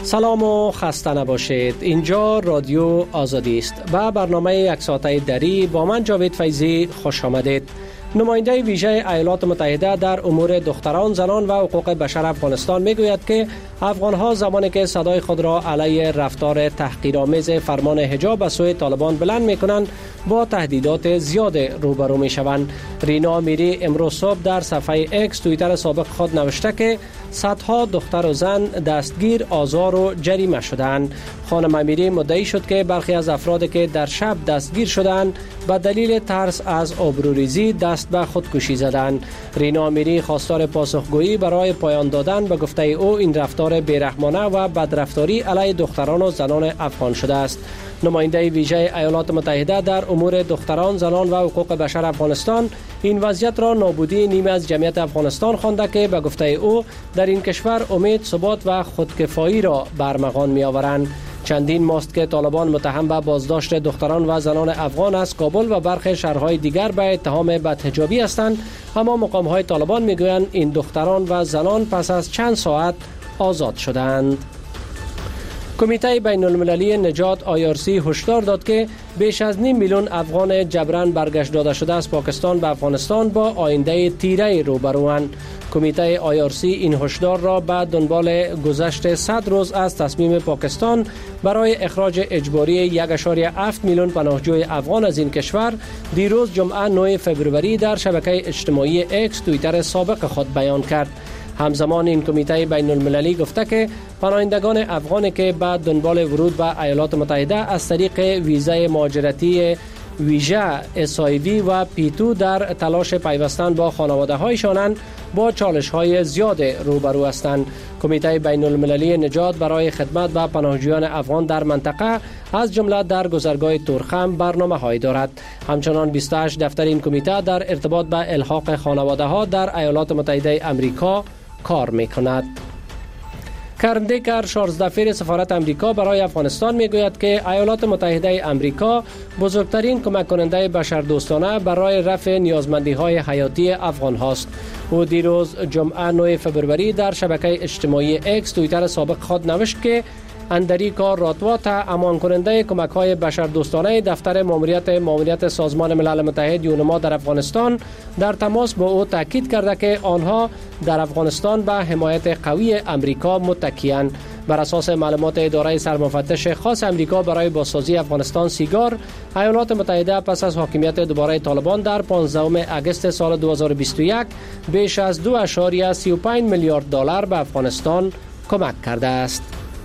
سلام و خسته نباشید. اینجا رادیو آزادی است و برنامه یک ساعته دری با من جاوید فیضی خوش آمدید. نماینده ویژه ایالات متحده در امور دختران، زنان و حقوق بشر افغانستان میگوید که افغانها زمانی که صدای خود را علیه رفتار تحقیرآمیز فرمان حجاب از سوی طالبان بلند میکنند با تهدیدات زیاد روبرو میشوند. رینا میری امروز صبح در صفحه اکس توییتر سابق خود نوشته که صدها دختر و زن دستگیر، آزار و جریمه شدند. خانم میری مدعی شد که برخی از افرادی که در شب دستگیر شدند به دلیل ترس از آبروریزی دست به خودکشی زدند. رینا میری خواستار پاسخگویی برای پایان دادن به گفته او این رفتار بیرحمانه و بدرفتاری علیه دختران و زنان افغان شده است. نماینده ویژه ایالات متحده در امور دختران، زنان و حقوق بشر افغانستان این وضعیت را نابودی نیمه از جمعیت افغانستان خوانده که به گفته او در این کشور امید، ثبات و خودکفایی را برمغان می آورند. چندین ماست که طالبان متهم به بازداشت دختران و زنان افغان از کابل و برخی شهرهای دیگر به اتهام بدحجابی هستند، اما مقام‌های طالبان میگویند این دختران و زنان پس از چند ساعت آزاد شدند. کمیته بین المللی نجات IRC هشدار داد که بیش از 5 میلیون افغان جبران برگشت داده شده از پاکستان به افغانستان با آینده تیره روبروند. کمیته IRC این هشدار را بعد دنبال گذشت 100 روز از تصمیم پاکستان برای اخراج اجباری 1.7 میلیون پناهجوی افغان از این کشور دیروز جمعه 9 فوریه در شبکه اجتماعی اکس توییتر سابق خود بیان کرد. همزمان این کمیته بین المللی گفته که پناهندگان افغانی که بعد دنبال ورود به ایالات متحده از طریق ویزای مهاجرتی ویژه SIV و P2 در تلاش پیوستن با خانواده هایشانند با چالش های زیاد روبرو هستند. کمیته بین المللی نجات برای خدمت به پناهجویان افغان در منطقه از جمله در گذرگاه تورخم برنامه هایی دارد. همچنان 28 دفتر این کمیته در ارتباط به الحاق خانواده ها در ایالات متحده آمریکا کار میکند. کرن دیکر 16 سفیر سفارت امریکا برای افغانستان میگوید که ایالات متحده آمریکا بزرگترین کمک کننده بشردوستانه برای رفع نیازمندی های حیاتی افغان هاست. او دیروز جمعه 9 فوریه در شبکه اجتماعی اکس توییتر سابق خود نوشت که اندریکا راتوات، امان کننده کمک های بشردوستانه دفتر ماموریت سازمان ملل متحد یونما در افغانستان، در تماس با او تاکید کرده که آنها در افغانستان به حمایت قوی امریکا متکی‌اند. بر اساس معلومات اداره سرمفتش خاص امریکا برای بازسازی افغانستان سیگار، ایالات متحده پس از حاکمیت دوباره طالبان در 15 اگست سال 2021 بیش از 2.35 میلیارد دلار به افغانستان کمک کرده است.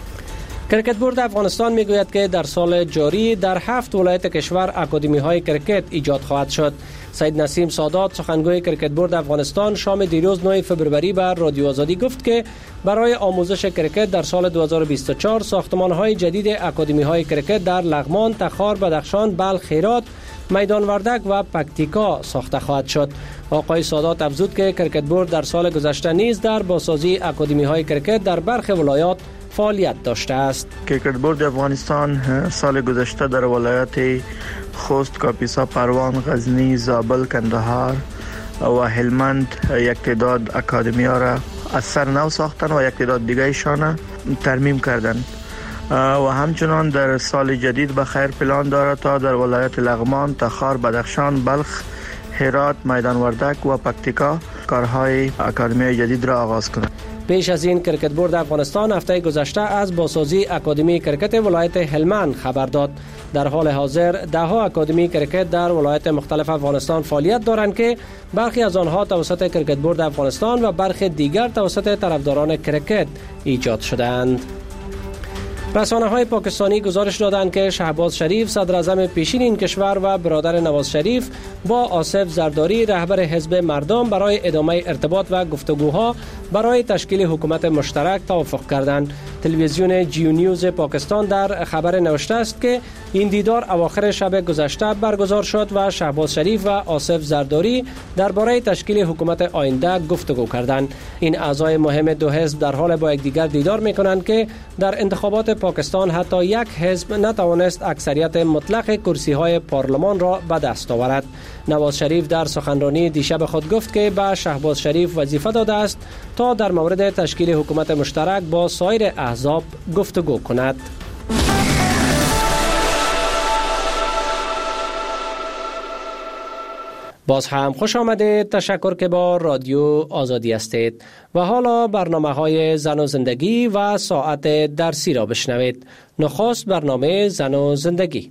کرکت بورد افغانستان میگوید که در سال جاری در 7 ولایت کشور اکادمی های کرکت ایجاد خواهد شد. سید نسیم سادات، سخنگوی کرکت بورد افغانستان، شام دیروز 9 فوریه بر رادیو آزادی گفت که برای آموزش کرکت در سال 2024 ساختمان های جدید اکادمی های کرکت در لغمان، تخار، بدخشان، بلخ، هرات، میدان وردک و پکتیکا ساخته خواهد شد. آقای سادات افزود که کرکت بورد در سال گذشته نیز در بازسازی اکادمی های کرکت در برخی ولایات فعالیت داشته است. کرکت بورد افغانستان سال گذشته در ولایت خوست، کاپیسا، پروان، غزنی، زابل، کندهار و هلمند یک تعداد اکادمی ها را از سر نو ساختن و یک تعداد دیگه ایشان ترمیم کردند و همچنان در سال جدید به خیر پلان دارد تا در ولایت لغمان، تخار، بدخشان، بلخ، هرات، میدان وردک و پکتیکا کارهای اکادمی جدید را آغاز کند. پیش از این کرکت بورد افغانستان هفته گذشته از بازسازی اکادمی کرکت ولایت هلمند خبر داد. در حال حاضر 10 اکادمی کرکت در ولایت مختلف افغانستان فعالیت دارند که برخی از آنها توسط کرکت بورد افغانستان و برخی دیگر توسط طرفداران کرکت ایجاد شدند. رسانه‌های پاکستانی گزارش دادند که شهباز شریف، صدر اعظم پیشین این کشور و برادر نواز شریف با آصف زرداری، رهبر حزب مردم، برای ادامه ارتباط و گفتگوها برای تشکیل حکومت مشترک توافق کردند. تلویزیون جیو نیوز پاکستان در خبر نوشته است که این دیدار اواخر شب گذشته برگزار شد و شهباز شریف و آصف زرداری درباره تشکیل حکومت آینده گفتگو کردند. این اعضای مهم دو حزب در حال با یکدیگر دیدار می‌کنند که در انتخابات پاکستان حتی یک حزب نتوانست اکثریت مطلق کرسی‌های پارلمان را به دست آورد. نواز شریف در سخنرانی دیشب خود گفت که به شهباز شریف وظیفه داده است تا در مورد تشکیل حکومت مشترک با سایر احزاب گفتگو کند. باز هم خوش آمدید. تشکر که با رادیو آزادی هستید و حالا برنامه‌های زن و زندگی و ساعت درسی را بشنوید. نخست برنامه زن و زندگی.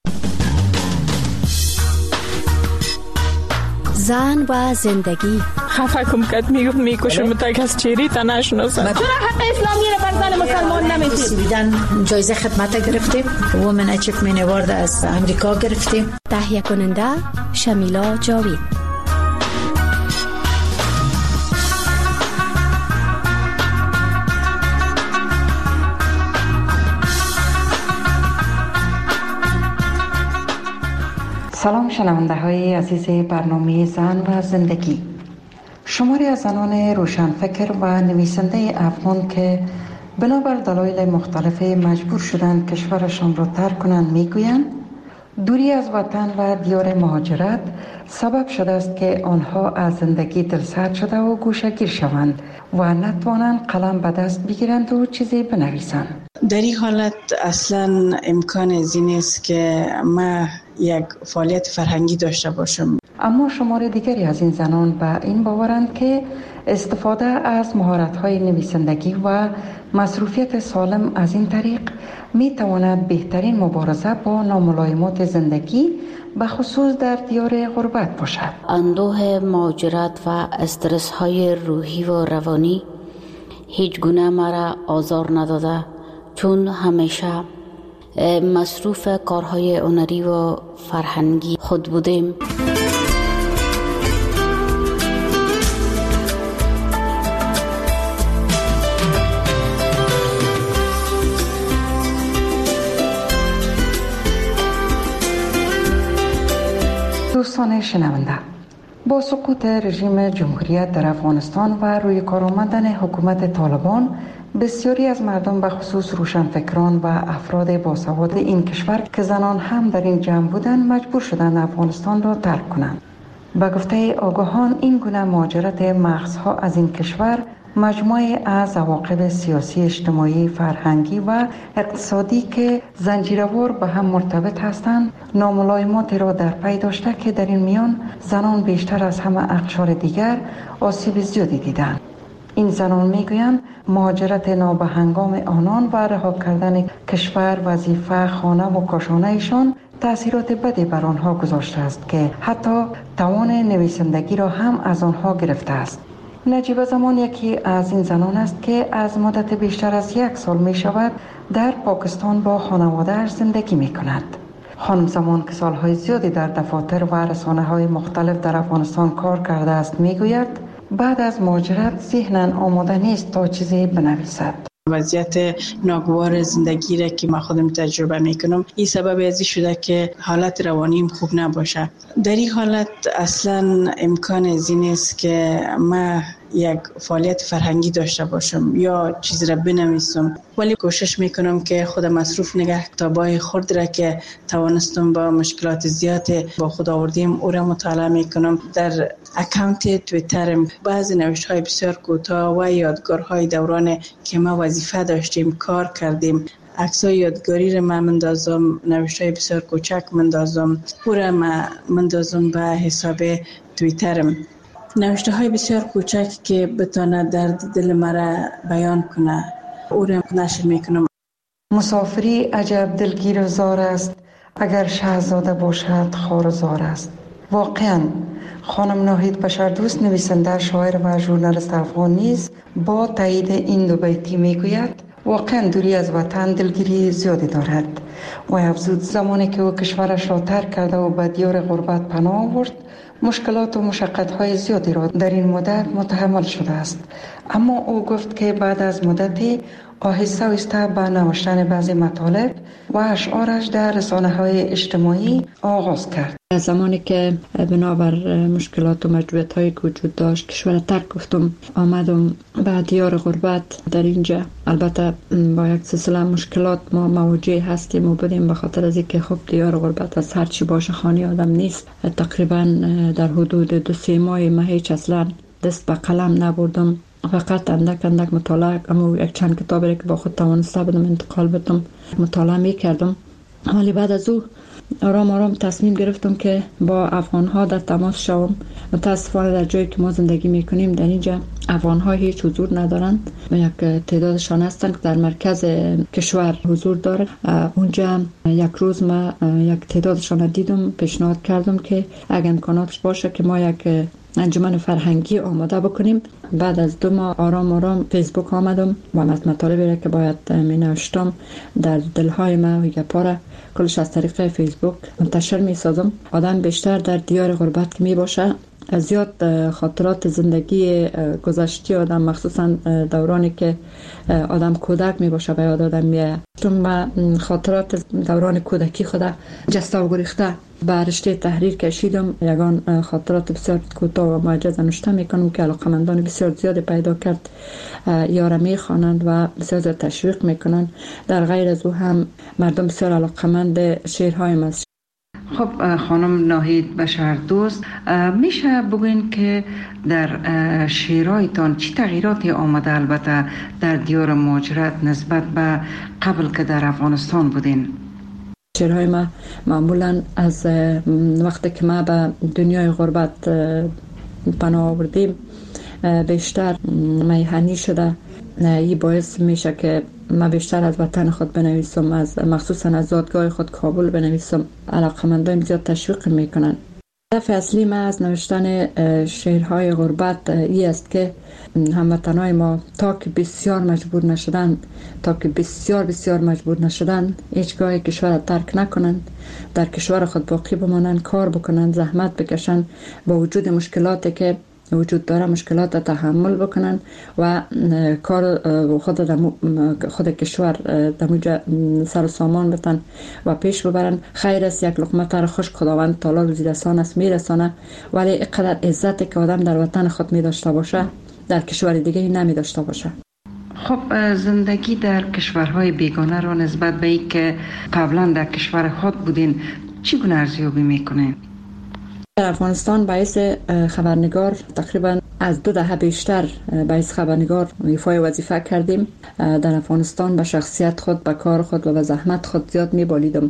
زن و زندگی. خفه کم کد میکشم تا کس چیری تا نشناسم. چرا حق اسلامی رو بر زن مسلمان نمیدید؟ سویدن جایزه خدمت گرفتیم. وومن اچیومنت اوارد از امریکا گرفتیم. تهیه کننده شمیلا جاوید. سلام شنونده های عزیز برنامه زن و زندگی. شماری از زنان روشنفکر و نویسنده افغان که بنابر دلایل مختلف مجبور شدند کشورشان را ترک کنند میگویند دوری از وطن و دیار مهاجرت سبب شده است که آنها از زندگی دلسرد شده و گوشه‌گیر شوند و نتوانند قلم به دست بگیرند و چیزی بنویسند. در این حالت اصلا امکان از این است که ما یک فعالیت فرهنگی داشته باشم. اما شمار دیگری از این زنان به این باورند که استفاده از مهارت‌های نویسندگی و مصروفیت سالم از این طریق می تواند بهترین مبارزه با ناملایمات زندگی به خصوص در دیار غربت باشد. اندوه مهاجرت و استرس های روحی و روانی هیچ گونه مرا آزار نداده، چون همیشه مصروف کارهای هنری و فرهنگی خود بودیم. دوستان شنونده، با سقوط رژیم جمهوریت در افغانستان و روی کار آمدن حکومت طالبان، بسیاری از مردم به خصوص روشنفکران و افراد باسواد این کشور که زنان هم در این جمع بودند مجبور شدند افغانستان را ترک کنند. به گفته آگاهان این گونه مهاجرت مغزها از این کشور مجموعه از عواقب سیاسی، اجتماعی، فرهنگی و اقتصادی که زنجیروار به هم مرتبط هستند ناملایمات را در پی داشته که در این میان زنان بیشتر از همه اقشار دیگر آسیب زیادی دیدند. این زنان میگویند مهاجرت نابهنگام آنان و رها کردن کشور، وظیفه، خانه و کاشانه ایشان تأثیرات بدی بر آنها گذاشته است که حتی توان نویسندگی را هم از آنها گرفته است. نجیب زمان یکی از این زنان است که از مدت بیشتر از 1 سال می شود در پاکستان با خانواده‌اش زندگی می کند. خانم زمان که سالهای زیادی در دفاتر و رسانه‌های مختلف در افغانستان کار کرده است می گوید بعد از مهاجرت ذهناً آماده نیست تا چیزی بنویسد. وضعیت ناگوار زندگی را که ما خودم تجربه میکنم این سبب ازی شده که حالت روانیم خوب نباشه. در این حالت اصلا امکان از این است که ما یک فعالیت فرهنگی داشته باشم یا چیز را بنویسم، ولی کوشش میکنم که خودم مصروف نگه کتابای خرد را که توانستم با مشکلات زیاد با خود آوردیم او را مطالعه میکنم. در اکانت توییترم بعضی نوشته‌های بسیار کوتاه و یادگارهای دوران که ما وظیفه داشتیم کار کردیم، عکسای یادگاری را من مندازم، نوشته‌های بسیار کوچک مندازم، او را مندازم به حساب توییترم. نوشته‌های بسیار کوچک که بتونه درد دل مرا بیان کنه او را نشر میکنم. مسافری عجب دلگیر و زار است، اگر شاهزاده باشد خوار و زار است. واقعاً خانم ناهید بشردوست، نویسنده، شاعر و ژورنالیست افغان نیز با تایید این دو بیتی میگوید واقعاً دوری از وطن دلگیری زیادی دارد و افزود زمانی که او کشورش را ترک کرده و به دیار غربت پناه آورد مشکلات و مشقت‌های زیادی را در این مدت متحمل شده است، اما او گفت که بعد از مدتی آهسته آهسته به نوشتن بعضی مطالب و اشعارش در رسانه‌های اجتماعی آغاز کرد. زمانی که بنابر مشکلات و مجبوریت‌هایی که وجود داشت کشور ترک گفتم آمدم به دیار غربت. در اینجا البته با یک سلسله مشکلات ما مواجه هستیم و بودیم، به خاطر از اینکه خب دیار غربت از هر چی باشه خانه آدم نیست. تقریبا در حدود 2-3 ماه ما هیچ اصلا دست به قلم نبردم فقط اندک مطالعه، اما یک چند کتابی که با خود توانسته بودم انتقال بدم مطالعه میکردم. ولی بعد از او آرام تصمیم گرفتم که با افغان‌ها در تماس شوم. متاسفانه در جایی که ما زندگی میکنیم در اینجا افغان‌ها هیچ حضور ندارند و یک تعدادشان هستند که در مرکز کشور حضور دارند. اونجا یک روز ما یک تعدادشان دیدم، پیشنهاد کردم که اگر امکاناتش باشه که ما یک انجمن فرهنگی آماده بکنیم. بعد از 2 ماه آرام فیسبوک آمدم و مطالبی را که باید می نوشتم در دلهای ما و گپاره کلش از طریق فیسبوک منتشر می سازم. آدم بیشتر در دیار غربت که می باشه زیاد خاطرات زندگی گذشته آدم، مخصوصا دورانی که آدم کودک می باشه به یاد آدم میاد. چون من خاطرات دوران کودکی خدا جسته و گریخته به رشته تحریر کشیدم. یگان خاطرات بسیار کوتاه و معجز نوشته میکنم که علاقمندان بسیار زیاد پیدا کرد، یارا میخوانند و بسیار زیاد تشویق میکنند. در غیر از او هم مردم بسیار علاقمند شعرهای ما. خب خانم ناهید بشردوست، میشه بگوین که در شعرهایتان چی تغییراتی آمده البته در دیار مهاجرت نسبت به قبل که در افغانستان بودین؟ شعرهای ما معمولا از وقتی که ما به دنیای غربت پناه آوردیم بیشتر میهنی شده. این باعث میشه که من بیشتر از وطن خود بنویسم، از مخصوصا از زادگاه خود کابل بنویسم. علاقمندان زیاد تشویق میکنن. هدف اصلی من از نوشتن شعرهای غربت این است که هموطنای ما تا که بسیار مجبور نشدن هیچگاه کشور ترک نکنند، در کشور خود باقی بمانند، کار بکنند، زحمت بکشند، با وجود مشکلاتی که وجود داره مشکلات تحمل بکنن و کار خود کشور دموجه سر و سامان بتن و پیش ببرن. خیر است یک لقمه تر خوش خداوند تعالی روزی رسان است میرسانه، ولی اینقدر عزتی که آدم در وطن خود می داشته باشه در کشور دیگه نمی داشته باشه. خب زندگی در کشورهای بیگانه را نسبت به ای که قبلا در کشور خود بودین چگونه ارزیابی میکنین؟ در افغانستان باعث خبرنگار تقریبا از 2 دهه بیشتر باعث خبرنگار ایفای وظیفه کردیم. در افغانستان به شخصیت خود، به کار خود و به زحمت خود زیاد می‌بالیدم.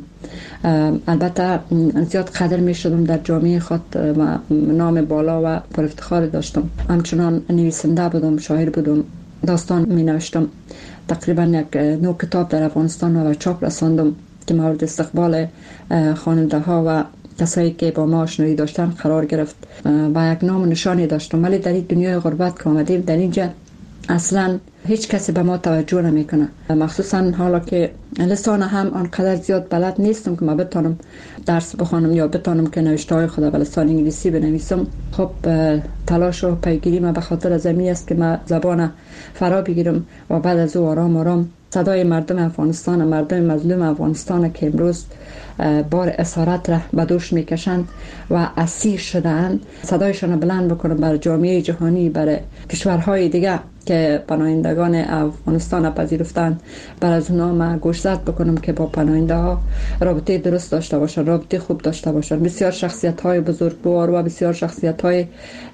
البته زیاد قدر می‌شدم در جامعه خود و نام بالا و پر افتخار داشتم. همچنان نویسنده بودم، شاعر بودم، داستان می‌نوشتم. تقریبا یک 9 کتاب در افغانستان و چاپ رساندم که مورد استقبال خواننده‌ها و کسایی که با ما آشنایی داشتن قرار گرفت و یک نام و نشانی داشتم. ولی در این دنیای غربت که آمدیم در اینجا اصلا هیچ کسی به ما توجه نمیکنه، مخصوصا حالا که لسان هم آنقدر زیاد بلد نیستم که ما بتونم درس بخوانم یا بتونم که نوشته های خود به لسان انگلیسی بنویسم. خب تلاش و پیگیری ما به خاطر از این است که ما زبان فرا بگیرم و بعد از او آرام صدای مردم افغانستان، مردم مظلوم افغانستان که امروز بار اسارت را به دوش میکشند و اسیر شدند، صدایشان بلند بکنم بر جامعه جهانی، بر کشورهای دیگه که پناهندگان افغانستان پذیرفتند. بر از اونا ما گوشزد بکنم که با پناهنده ها رابطه درست داشته باشند، رابطه خوب داشته باشند. بسیار شخصیت های بزرگوار و بسیار شخصیت های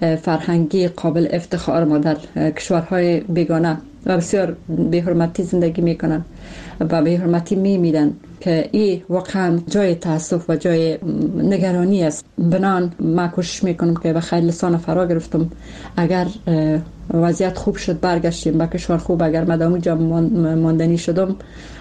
فرهنگی قابل افتخار ما در کشورهای بیگانه و بسیار بی‌حرمتی زندگی میکنن و بی‌حرمتی میمیرن که این واقعا جای تاسف و جای نگرانی است. بنان ما کوشش میکنم که به خیر لسان فرا گرفتم. اگر وضعیت خوب شد برگشتیم به کشور خوب، اگر مدام جا ماندنی شدم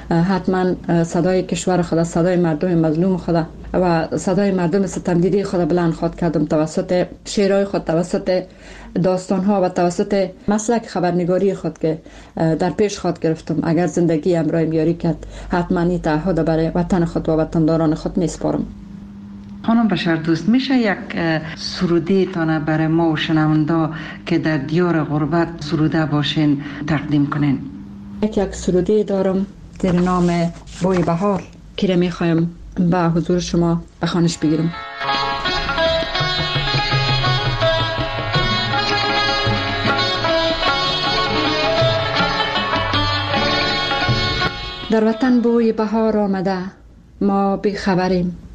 حتما صدای کشور خدا، صدای مردم مظلوم خدا و صدای مردم ستمدیده خدا بلند خواد کردم توسط شعرهای خود، توسط داستانها و توسط مسلک خبرنگاری خود که در پیش خود گرفتم. اگر زندگی امرای میاری کرد حتما این تعهد برای وطن خود و وطنداران خود میسپارم. خانم بشردوست، میشه یک سروده تانه برای ما و شنونده که در دیار غربت سروده باشین تقدیم کنین؟ یک سروده دارم زیر نام بوی بهار که را میخوایم به حضور شما به خوانش بگیرم. در وطن بوی بهار آمده، ما بی خبریم.